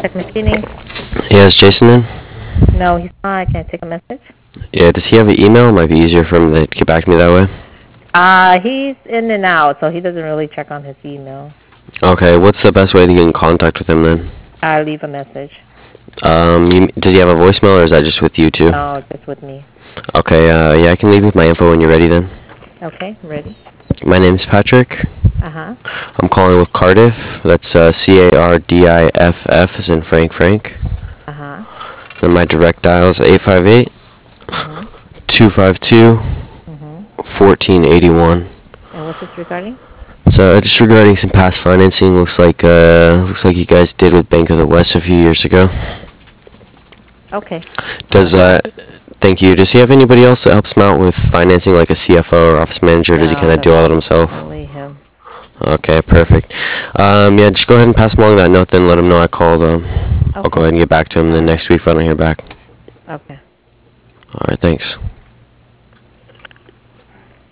Tech Machining. Yeah, is Jason in? No, he's not. Can I take a message? Yeah, does he have an email? It might be easier for him to get back to me that way. He's in and out, so he doesn't really check on his email. Okay, what's the best way to get in contact with him then? I'll leave a message. Does he have a voicemail or is that just with you two? No, just with me. Okay, yeah, I can leave you with my info when you're ready then. Okay, ready? My name's Patrick. Uh-huh. I'm calling with Cardiff. That's Cardiff as in Frank. Uh-huh. Then my direct dial is 858 Mm-hmm. 252 Mm-hmm. 1481. And what's this regarding? So just regarding some past financing, looks like you guys did with Bank of the West a few years ago. Okay. Thank you. Does he have anybody else that helps him out with financing, like a CFO or office manager? Or does he kind of do all of it himself? Only him. Okay, perfect. Yeah, just go ahead and pass along that note, then let him know I called. I'll go ahead and get back to him then next week if I don't hear back. Okay. All right, thanks.